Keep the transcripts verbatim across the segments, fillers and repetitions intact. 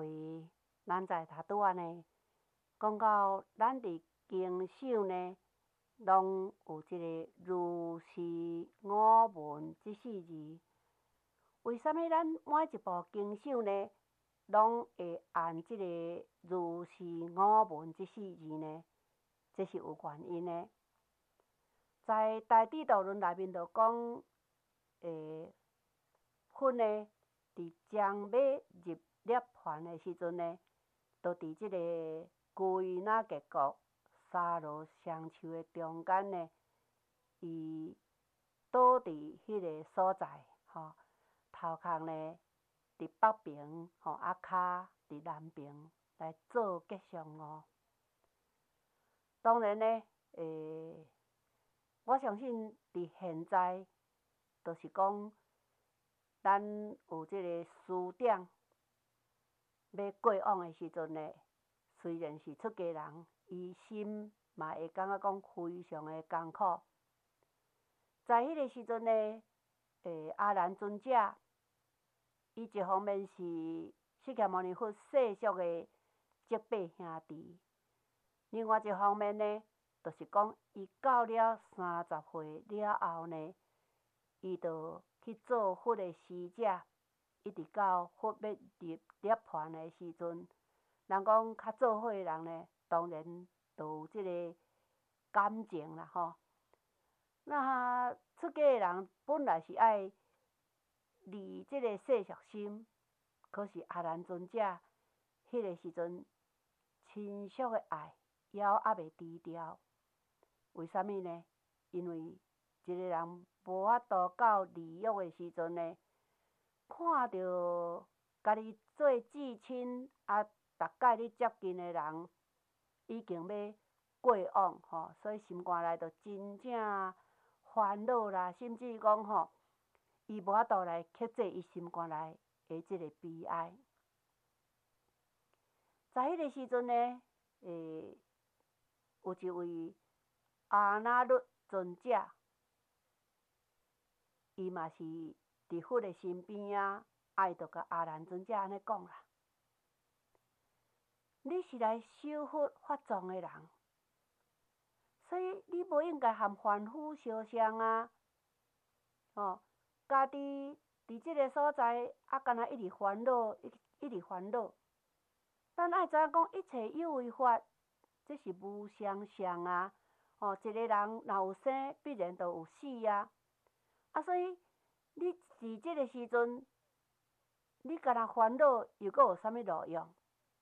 所以咱在头拄仔呢，讲到咱伫经手呢，拢有即个如是我闻即四字。为什么咱每一部经手呢，拢会按即个如是我闻即四字呢？这是有原因的。在《大智度论》内面就讲，诶，佛呢，伫将要入涅槃的时阵呢，就伫即个归那结国沙罗双树的中间呢，伊倒伫迄个所在，吼，头壳呢伫北边，吼，啊骹伫南边来做吉祥哦。当然呢，诶，我相信伫现在，就是讲，咱有即个师长要过往的时阵呢，虽然是出家人，伊心嘛会感觉讲非常的艰苦。在迄个时阵呢，诶，阿难尊者，伊一方面是释迦牟尼佛世俗的结拜兄弟，另外一方面呢，就是讲伊到了三十岁了后呢，伊就去做佛的使者，一直到佛要入涅槃的时阵，人讲较做伙的人呢，当然都有即个感情啦吼。那出家的人本来是爱离即个世俗心，可是阿难尊者迄个时阵亲属的爱犹还未除掉。为什么呢？因为一个人无法度到地狱的时阵呢，看到家己做至亲啊，逐摆咧接近的人已经要过往吼，所以心肝内就真正烦恼啦，甚至讲吼，伊无法度来克制伊心肝内的即个悲哀。在迄个时阵呢，诶，有一位阿那律尊者，伊嘛是伫佛的身边啊，啊伊就甲阿难尊者安尼讲啦：你是来修佛法藏的人，所以你无应该和凡夫相像啊！哦，家己伫即个所在啊，干那一直烦恼，一一直烦恼。咱爱知影讲，一切有为法，这是无相像啊！哦，一个人若有生，必然就有死啊！啊，所以你伫即个时阵，你干那烦恼，又阁有啥物路用？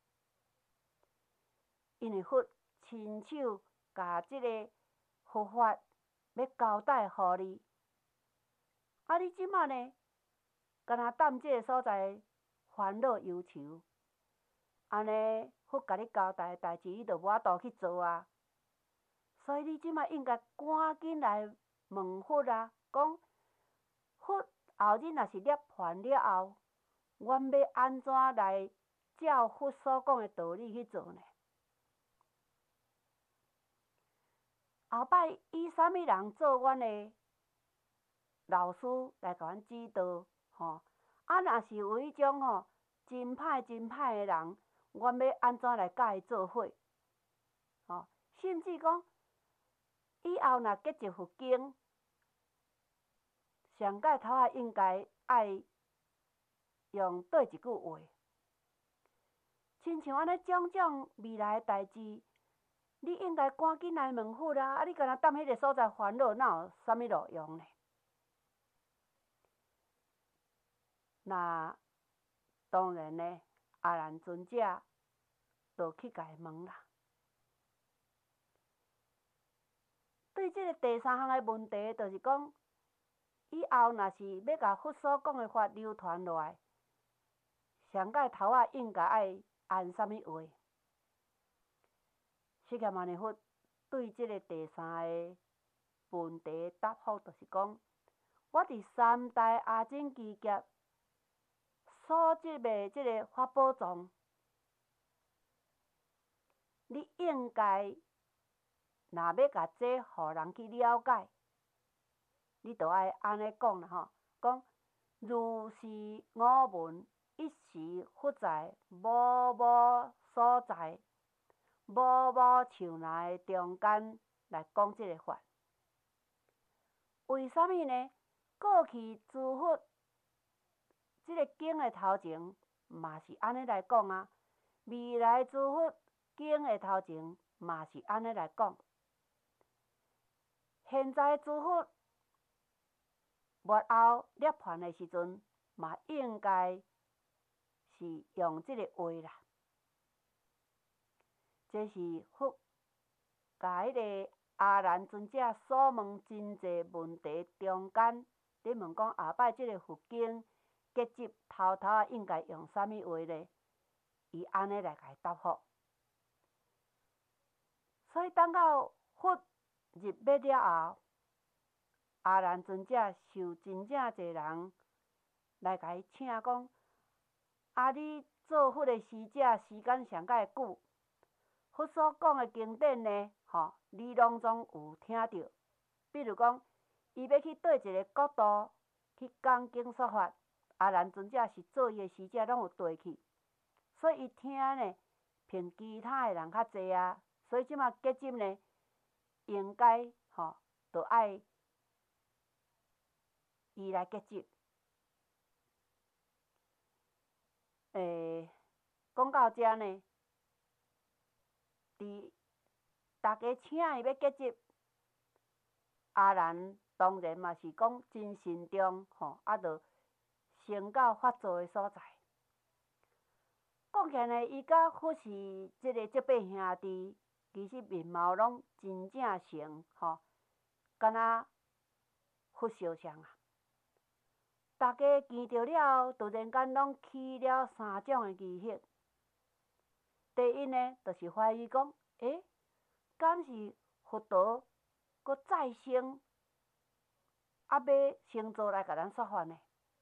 因为佛亲手甲即个佛法要交代互你，啊，你即马呢，干那踮即个所在烦恼忧愁，安尼佛甲你交代的代志，你就无法度去做啊。所以你即马应该赶紧来问佛啊，讲佛后日若是涅槃了后，阮要安怎来照佛所讲的道理去做呢？后摆以啥物人做阮的老师来甲阮指导？吼，啊，若是有迄种吼真歹真歹的人，阮要安怎来甲伊做伙？吼，甚至讲以后若结一佛经，上盖头仔应该爱用叨一句话？亲像安尼种种未来的代志，你应该赶紧来问佛啊！啊，你干那踮迄个所在烦恼，哪有啥物路用呢？那当然呢，阿难尊者就去甲伊问啦。对即个第三项的问题，就是讲，以后若是要甲佛所讲的法流传落来，上盖头仔应该爱按啥物话？释迦牟尼佛对即个第三个问题答复，就是讲，我伫三代阿僧祇劫所执的即个法宝藏，你应该若要甲这互人去了解，你就爱安尼讲啦吼，讲如是我闻一时佛在无无所在，无无像来中间来讲即个法。为什么呢？过去诸佛即个经的头前嘛是安尼来讲啊，未来诸佛经的头前嘛是安尼来讲。现在诸佛末后涅槃的时阵，嘛应该是用即个话啦。这是佛甲迄个阿难尊者所问真济问题中间，咧问讲后摆即个佛经结集头头啊应该用啥物话呢？伊安尼来甲伊答复。所以等到佛入灭了后，阿难尊者受真正侪人来甲伊请讲：啊，你做佛的使者时间上介久，佛所讲的经典呢，吼，你拢总有听到。比如讲，伊要去对一个国度去讲经说法，阿难尊者是做伊的使者，拢有对去。所以伊听呢，比其他的人较济啊。所以即马结集呢，应该吼，就爱伊来结集。诶，讲到遮呢，伫大家请伊要结集，阿难当然嘛是讲真慎重吼，啊，着先到法座的所在。讲起来，伊甲佛是即个结拜兄弟，其实面貌拢真正像吼，敢若佛相像啊。大家见着了，突然间拢起了三种的疑惑。第一呢，就是怀疑讲，诶，敢是佛陀搁再生，啊要成座来甲咱说法呢？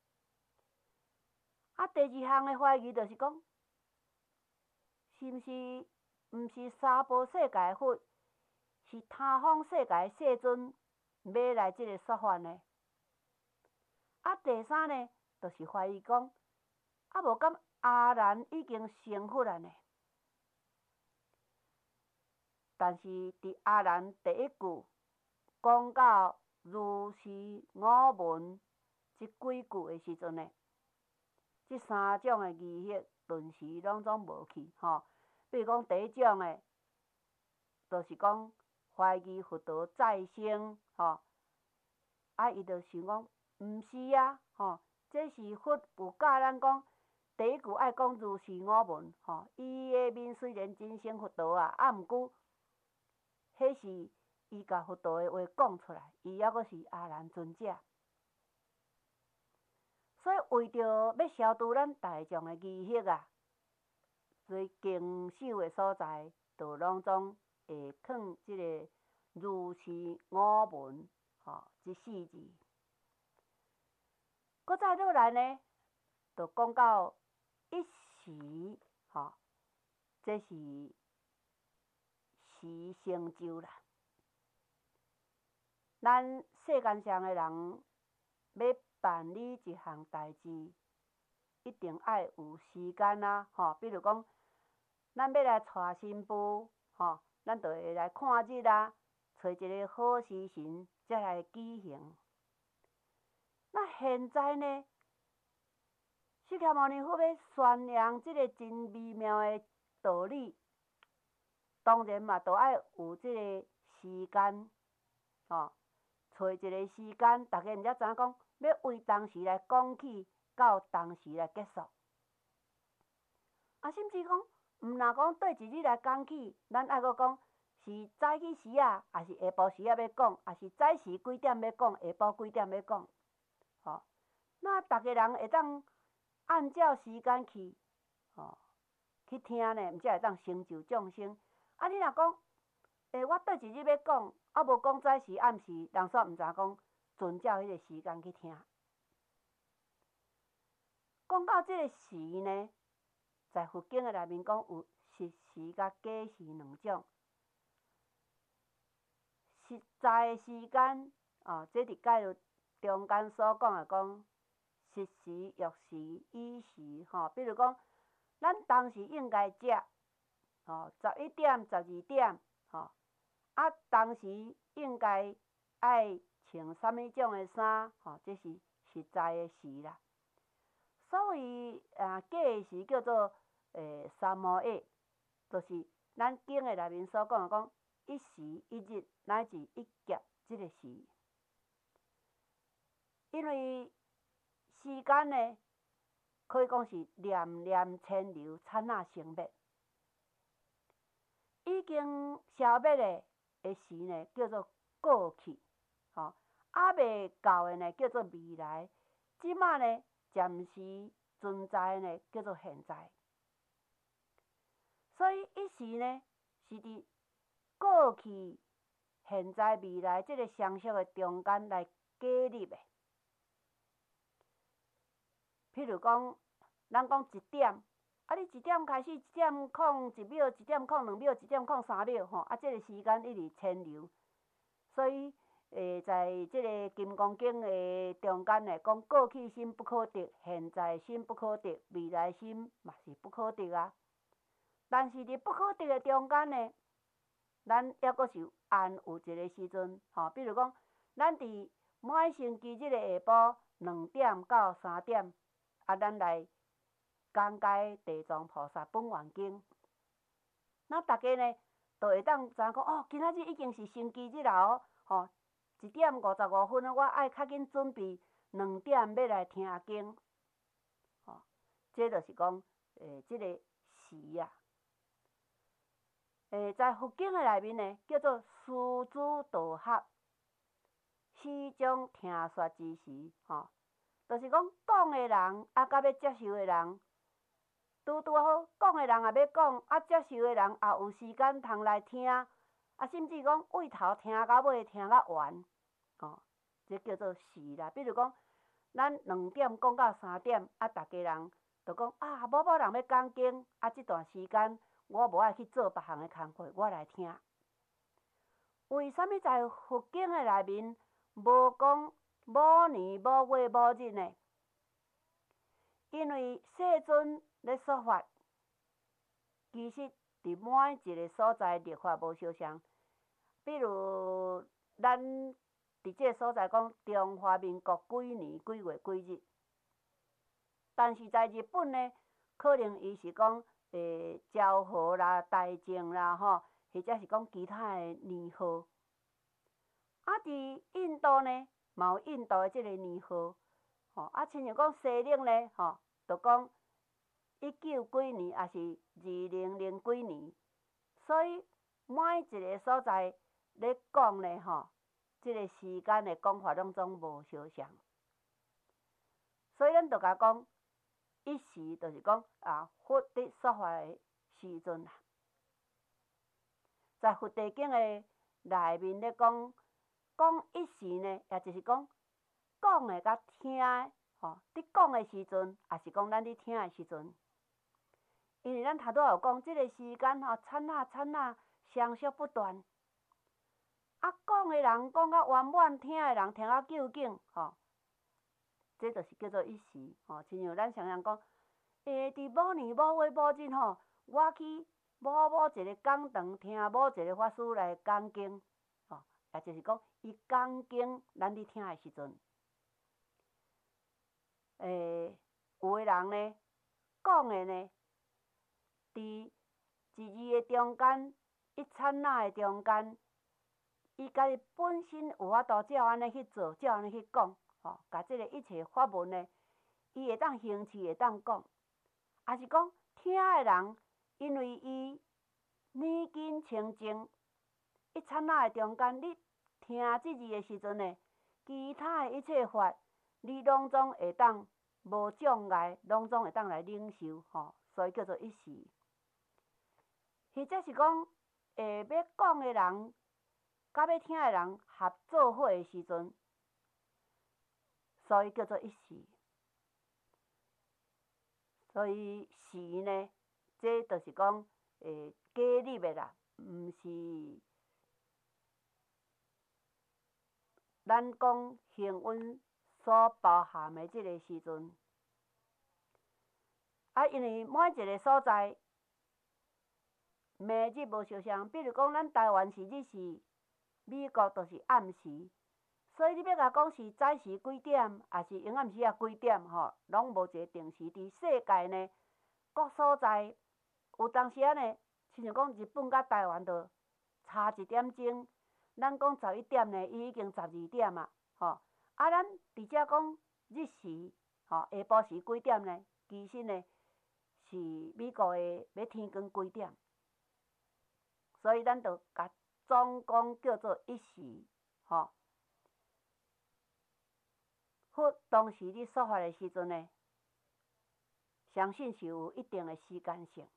啊，第二项的怀疑就是讲，是毋是毋是娑婆世界的佛，是他方世界的世尊要来即个说法呢？啊，第三呢，就是怀疑讲，啊无敢阿难已经成佛了呢？但是伫阿难第一句讲到如是我闻即几句的时阵呢，即三种的疑惑顿时拢总无去吼。比如讲第一种的，就是讲怀疑佛陀再生吼，啊伊就想讲，毋是啊吼，这是佛有教咱讲，第一句爱讲如是我闻吼，伊的面虽然真成佛陀啊，啊毋过，迄是伊甲佛陀的话讲出来，伊抑阁是阿难尊者。所以为着要消除咱大众的疑惑啊，所以经首的所在，就拢总会放即个如是我闻吼，即四字。搁再落来呢，就讲到一时吼，这是时成就啦。咱世间上的人要办理一项代志，一定爱有时间啊，吼。比如讲，咱要来娶新妇，吼，咱就会来看日啊，找一个好时辰才来举行。那现在呢，释迦牟尼佛要宣扬即个真微妙的道理，当然嘛，都爱有即个时间，吼，找一个时间，大家毋才知影讲，要为当时来讲起，到当时来结束。啊，甚至讲，毋若讲对一日来讲起，咱爱阁讲是早起时啊，还是下晡时啊要讲，还是早时几点要讲，下晡几点要讲，吼。那逐个人会当按照时间去，吼，去听呢，毋才会当成就众生。啊，你若讲，诶，我对一日要讲，啊无讲早时暗时，人煞毋知讲遵照迄个时间去听。讲到即个时呢，在佛经的内面讲有实时甲假时两种。实在的时间，哦，这伫介入中间所讲的讲， 食时、浴时、衣时，吼，比如讲，咱当时应该食，吼，十一点、十二点，吼，啊，当时应该爱穿啥物种的衫，吼，这是实在的时啦。所以啊，假的时叫做诶三摩夜，就是咱经的内面所讲的讲一时一日乃至一劫即个时。因为时间呢，可以讲是念念迁流，刹那生灭。已经消灭的的时呢，叫做过去，吼、哦，还未到的呢，叫做未来。即马呢，暂时存在呢，叫做现在。所以一时呢，是伫过去、现在、未来即个相续的中间来建立的。譬如讲，咱讲一点，啊，你一点开始，一点空一秒，一点空两秒，一点空三秒，吼，啊，即个时间一直迁流。所以，诶，在即个《金刚经》的中间呢，讲过去心不可得，现在心不可得，未来心嘛是不可得啊。但是伫不可得的中间呢，咱抑阁是安有一个时阵，吼，比如讲，咱伫每星期即个下晡两点到三点。啊，咱来讲解地藏菩萨本愿经，那大家呢，都会当知影讲哦，今仔日已经是星期日啦哦，吼，一点五十五分，我爱较紧准备两点要来听经，吼，这就是讲，诶，即个时啊，诶，在佛经的内面呢，叫做师子道合，时将听说之时，吼。就是讲，讲的人啊，甲要接受的人，拄拄好。讲的人也要讲，啊，接受的人也有时间通来听，啊，甚至讲为头听到尾，听到完，哦，这叫做时啦。比如讲，咱两点讲到三点，啊，逐家人就讲啊，某某人要讲经，啊，这段时间我无爱去做别项的工课，我来听。为什么在佛经的内面无讲？某年某月某日呢？因为世尊咧说法，其实伫每一个所在立法无相像。比如咱伫即个所在讲中华民国几年几月几日，但是在日本呢，可能伊是讲诶昭和啦、大正啦，吼，或者是讲其他的年号。啊，伫印度呢？嘛有印度的即个年号，吼啊，亲像讲西岭咧，吼，就讲一九几年，也是二零零几年，所以每一个所在咧讲咧，吼，即个时间的讲法拢总无相像，所以咱就甲讲，一时就是讲啊，佛伫说法的时阵啦，在佛地经的内面咧讲。讲一时呢，也就是讲讲的甲听的，吼，伫讲的时阵，也是讲咱伫听的时阵。因为咱头拄有讲，即个时间吼，刹那刹那相续不断。啊，讲的人讲到圆满，听的人听到究竟，吼，这就是叫做一时。吼，亲像咱常常讲，诶，伫某年某月某日吼，我去某某一个讲堂听某一个法师来讲经。也就是讲，伊讲经，咱伫听的时阵，诶，有个人呢，讲的呢，伫一字的中间，一刹那的中间，伊家己本身有法度照安尼去做，照安尼去讲，吼，甲即个一切法文呢，伊会当行持，会当讲，也是讲听的人，因为伊念经清净。一刹那的中间，你听即字的时阵呢，其他的一切法，你拢总会当无障碍，拢总会当来领受，吼，所以叫做一时。或者是讲，诶，要讲的人，甲要听的人合做伙的时阵，所以叫做一时。所以时呢，这就是讲，诶，假立的啦，毋是。咱讲行运所包含的即个时阵，啊，因为每一个所在，暝日无相像，比如讲咱台湾是日时，美国就是暗时，所以你要甲讲是早时几点，还是昏暗时啊几点，吼，拢无一个定时。伫世界呢，各所在有当时啊呢，亲像讲日本甲台湾就差一点钟，咱讲十一点呢，伊已经十二点啊，吼。啊，咱伫遮讲日时，吼，下晡时几点呢？其实呢，是美国的要天光几点，所以咱就甲总讲叫做一时，吼。佛当时你说法的时阵呢，相信是有一定的时间性。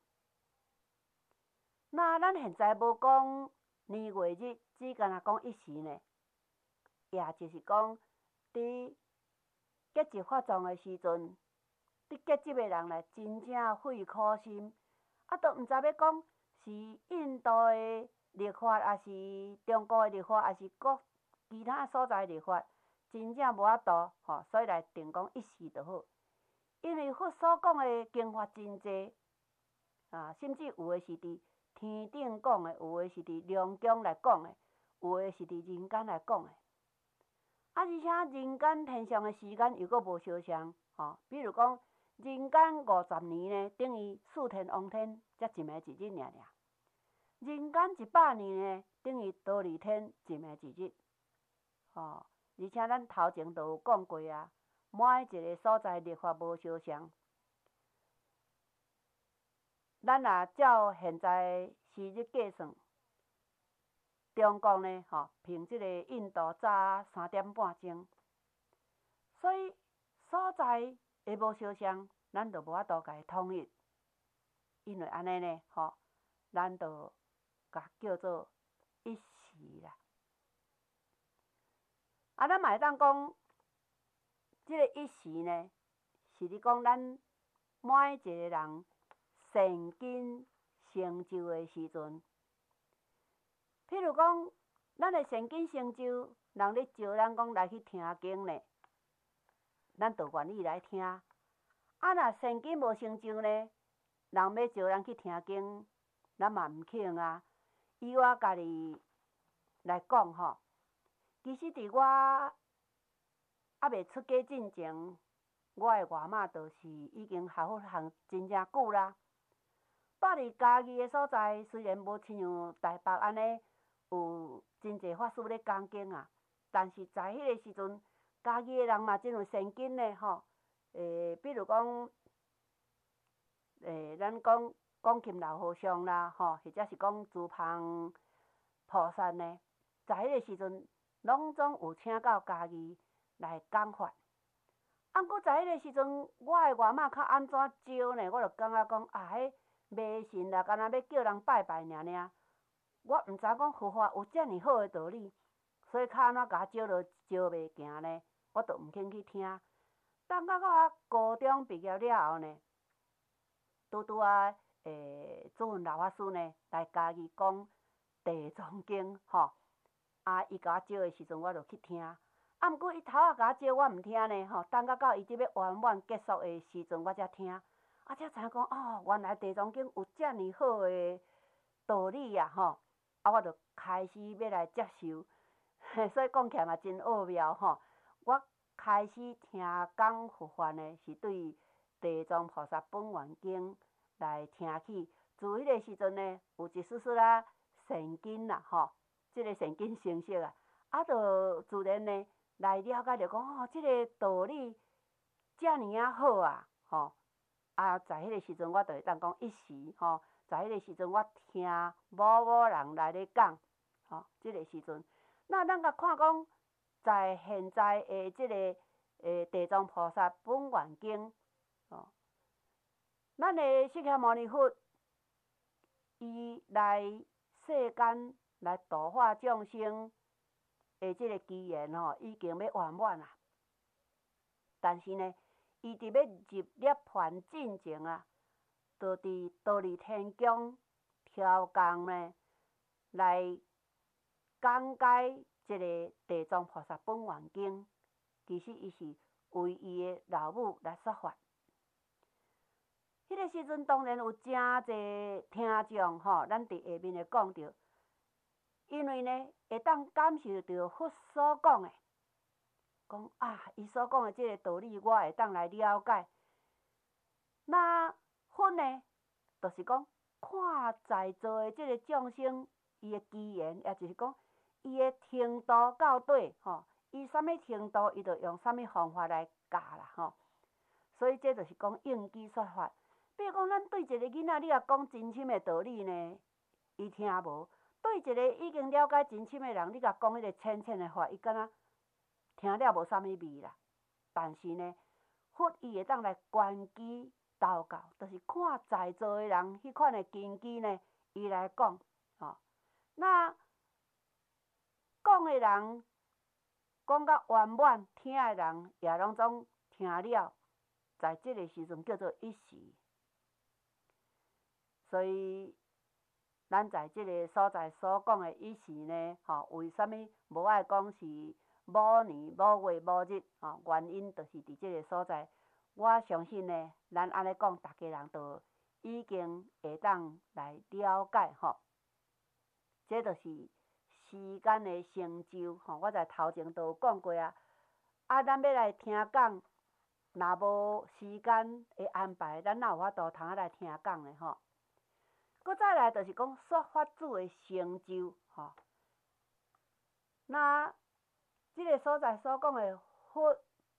那咱现在无讲年月日，只干那讲一时呢，也就是讲，伫结集发状的时阵，伫结集的人来真正费苦心，啊，都毋知要讲是印度的历法，还是中国的历法，还是国其他所在的历法，真正无法度，吼，所以来定讲一时就好。因为佛所讲的经法真济，啊，甚至有诶是伫天顶讲诶，有诶是伫龙宫来讲诶，有诶是伫人间来讲诶。啊，而且人间天上诶时间又阁无相像，吼，比如讲人间五十年呢，等于四天王天才一暝一日尔尔；人间一百年呢，等于多二天一暝一日。吼，而且咱头前都有讲过啊，每一个所在历法无相像。咱若照现在时日计算，中国呢，吼，凭即个印度早三点半钟，所以所在会无相像，咱就无法度甲伊统一。因为安尼呢，吼，咱就甲叫做一时啦。啊，咱嘛会当讲，即个一时呢，是咧讲咱每一个人善根成就的时阵。譬如讲，咱的善根成就，人咧招咱讲来去听经呢，咱就愿意来听。啊，若善根无成就呢，人要招咱去听经，咱嘛毋肯啊。以我家己来讲吼，其实伫我还未出家之前，我的外妈就是已经学佛学真正久啦。住伫家己的所在，虽然无亲像台北安尼有真侪法师咧讲经啊，但是在迄个时阵，家己的人嘛真有善根呢吼。诶，比如讲，诶，咱讲讲琴老和尚啦，吼，或者是讲珠旁菩萨呢，在迄个时阵，拢总有请到家己来讲法。啊，搁在迄个时阵，我的外妈较安怎招呢？我就感觉讲啊，迄迷信啦，干那要叫人拜拜尔尔。我毋知讲佛法有遮尔好的道理，所以较安怎甲我招落招袂行呢？我就毋肯去听。等到我高中毕业了后呢，拄拄啊，诶，主云老法师呢来家己讲《地藏经》吼。啊，伊甲我招的时阵，我就去听。啊，毋过伊头仔甲我招，我毋听呢吼。等到到伊即要圆满结束的时阵，我才听。啊，才知影讲哦，原来《地藏经》有遮尔好的道理啊吼。啊，我就开始要来接受，所以讲起来嘛真奥妙吼。我开始听讲佛法呢，是对《地藏菩萨本愿经》来听起。自迄个时阵呢，有一丝丝啊善根啦吼，即个善根成熟啊，啊，就自然呢来了解着讲哦，即个道理遮尔啊好啊吼。啊，在迄个时阵，我就会当讲一时吼。在迄个时阵，我听某某人来咧讲，吼，即个时阵，那咱甲看讲，在现在的即个诶《地藏菩萨本愿经》哦，咱的释迦牟尼佛，伊来世间来度化众生的即个机缘吼，已经要圆满啦。但是呢，伊伫要入涅槃进前啊，就伫忉利天宫挑工呢，来讲解即个《地藏菩萨本愿经》， 其实伊是为伊的老母来说法。迄个时阵当然有真侪听众吼，咱伫下面会讲到，因为呢会当感受到佛所讲的，讲啊，伊所讲的即个道理，我会当来了解。那佛呢，就是讲看在座的即个众生，伊的机缘，也就是讲伊的程度到底吼，伊啥物程度，伊就用啥物方法来教啦吼。所以这就是讲应机说法。比如讲，咱对一个囡仔，你若讲真深的道理呢，伊听无；对一个已经了解真深的人，你甲讲迄个浅浅的话，伊敢若听了无啥物味啦。但是呢，佛伊会当来观机祷告，就是看在座的人迄款的根基呢，伊来讲吼。那讲的人讲甲圆满，听的人也拢总听了，在即个时阵叫做一时。所以，咱在即个所在所讲的一时呢，吼，为什物无爱讲是某年某月某日？吼，原因就是伫即个所在，我相信呢，咱安尼讲，大家人都已经会当来了解吼。这就是时间的成就吼。我在头前都有讲过啊。啊，咱要来听讲，若无时间的安排，咱哪有法度通啊来听讲呢？吼。搁再来就是讲说法主的成就吼。那即个所在所讲的佛，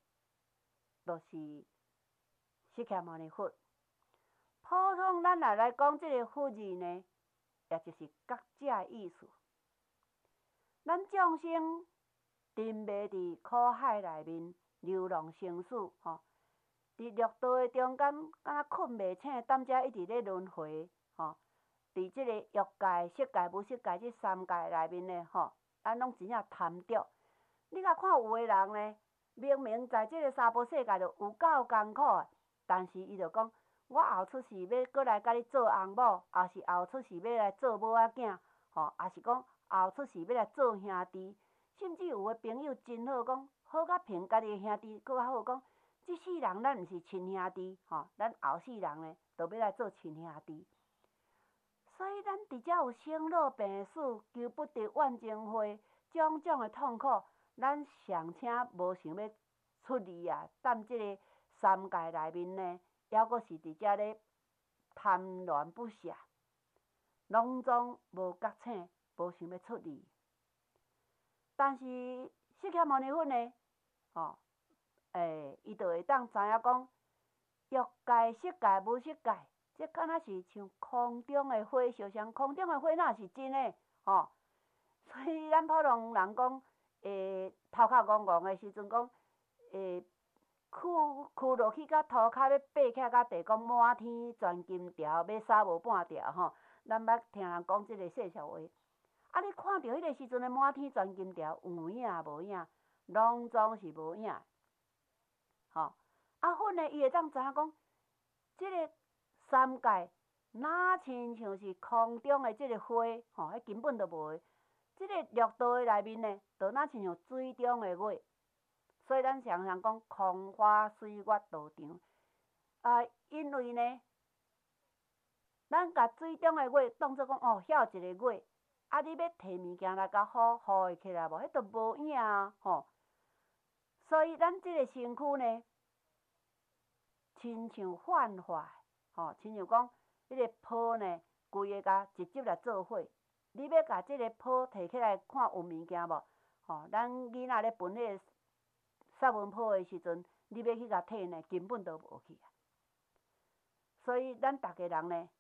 就是释迦牟尼佛。普通咱若来讲即个佛字呢，也就是觉者意思。咱众生沉迷伫苦海内面流浪生死吼，伫六道的中间，敢若困袂醒，踮遮一直咧轮回吼。伫即个欲界、色界、无色界即三界内面呢，吼，咱拢真正贪着。你甲看有的人呢，明明在即个娑婆世界就有够艰苦的，但是伊就讲，我后出世要过来甲你做翁某，也是后出世要来做某仔囝，吼，也是讲后出世要来做兄弟。甚至有的朋友真好，讲好甲评家己的兄弟，搁较好讲，即世人咱毋是亲兄弟，吼，咱后世人呢，就要来做亲兄弟。所以咱伫遮有生老病死、求不得、怨憎会，种种的痛苦，咱尚且无想要出离啊！踮即个三界内面呢，抑阁是伫遮咧贪恋不舍，拢总无觉醒，无想要出离。但是释迦牟尼佛呢，吼，诶，伊就会当知影讲，欲界、色界、无色界。这敢若是像空中的花，相像空中的花，哪是真的吼？所以咱普通人讲，诶，头壳戆戆的时阵讲，诶，跍跍落去甲涂骹要爬起来甲地，讲满天钻金条，要杀无半条吼。咱捌听人讲即个说笑话。啊，你看到迄个时阵的满天钻金条，有影无影，拢总是无影。吼，啊，佛呢，伊会当知影讲，即个。三界哪亲像是空中的即个花，吼，迄根本就无。即个六道的内面呢，就哪亲像水中的月。所以咱常常讲空花水月道场。啊，因为呢，咱甲水中的月当作讲哦，遐有一个月，啊，你要摕物件来甲好，好会起来无？迄都无影啊，吼。所以咱即个身躯呢，亲像幻化。吼，亲像讲，迄个泡呢，规个甲直接来做伙。你要甲即个泡摕起来看有物件无？吼，咱囡仔咧分迄个杀蚊泡的时阵，你要去甲摕呢，根本都无去啊。所以咱逐个人呢，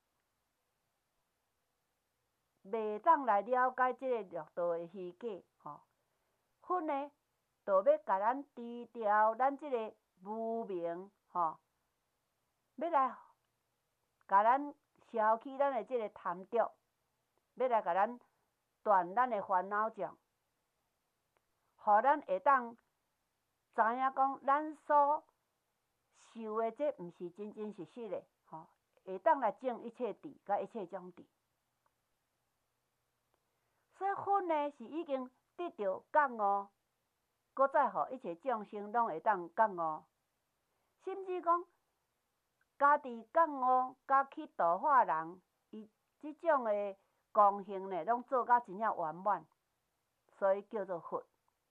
袂当来了解即个六道的虚假，吼。佛呢，就要甲咱除掉咱即个无明，吼，要来。甲咱消去咱的即个贪着，要来甲咱断咱的烦恼障，互咱会当知影讲，咱所受的这毋是真真实实的，吼，会当来证一切智，甲一切种智。所以佛呢是已经得到觉悟， 搁再互一切众生拢会当觉悟，甚至讲家己觉悟，甲去度化人，伊即种的功行呢，拢做甲真正圆满，所以叫做佛。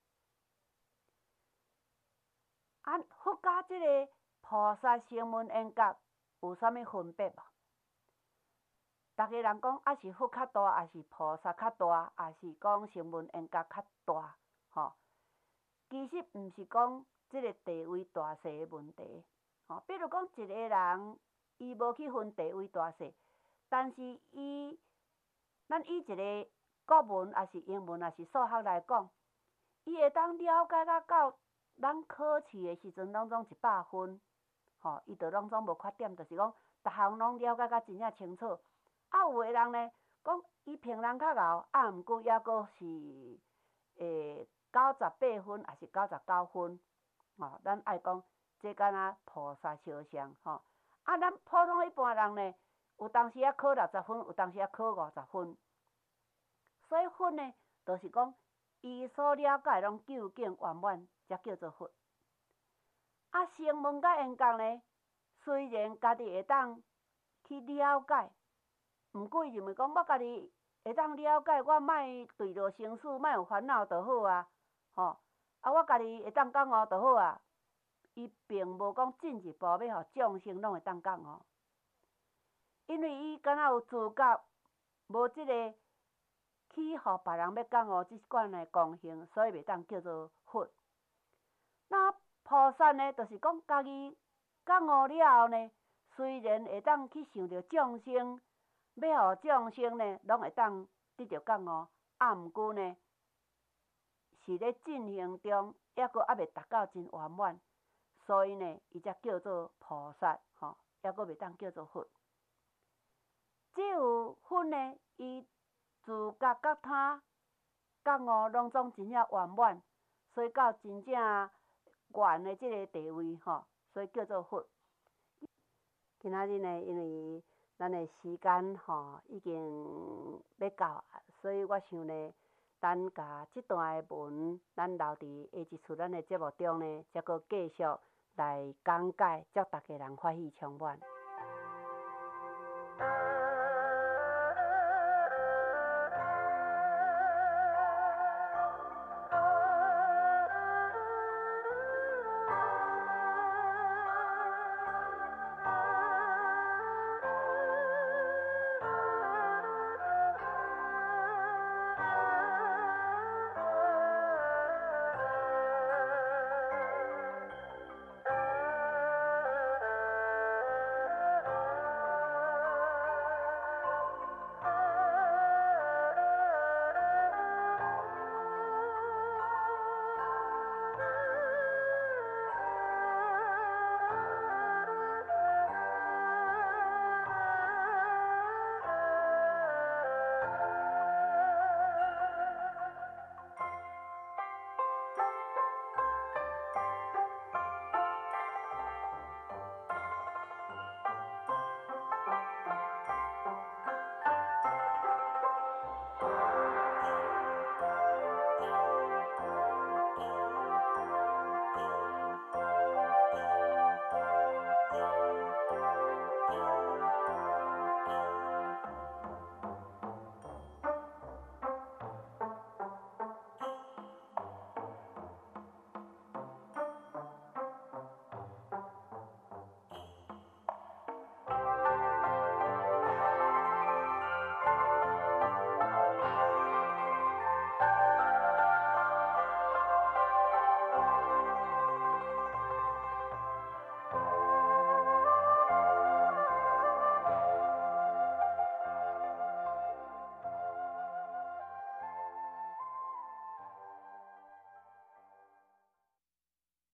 啊，佛甲即个菩萨声闻缘觉有啥物分别无？逐个人讲啊是佛较大，啊是菩萨较大，啊是讲声闻缘觉较大，吼。其实毋是讲即个地位大小的问题，吼。比如讲一个人，伊无去分地位大小，但是伊，咱以一个国文，也是英文，也是数学来讲，伊会当了解甲到咱考试的时阵，拢总一百分，吼，伊就拢总无缺点，就是讲逐项拢了解甲真正清楚。啊，有个人呢，讲伊评人较敖，啊，毋过抑阁是诶九十八分，还是九十九分，吼，咱爱讲这敢若菩萨相像，吼。啊，咱普通一般人呢，有当时啊考六十分，有当时啊考五十分，所以佛呢，就是讲伊所了解拢究竟圆满，才叫做佛。啊，声闻甲缘觉呢，虽然家己会当去了解。毋过伊认为讲，我家己会当了解，我莫对着生死，莫有烦恼就好啊，吼。啊，我家己会当觉悟就好啊。伊并无讲进一步要互众生拢会当觉悟，因为伊敢若有资格，无即个去互别人要觉悟即款的功行，所以袂当叫做佛。那菩萨呢，就是讲家己觉悟了后呢，虽然会当去想着众生。要互众生呢，拢会当得到觉悟，啊，毋过呢，是咧进行中，抑阁还袂达到真圆满，所以呢，伊才叫做菩萨，吼，抑阁袂当叫做佛。只有佛呢，伊自觉甲他觉悟拢总真正圆满，所以到真正圆的即个地位，吼，所以叫做佛。今仔日呢，因为咱的时间吼已经要到啊，所以我想呢，咱甲即段的文，咱留伫下一次咱的节目中呢，才阁继续来讲解，祝大家人欢喜充满。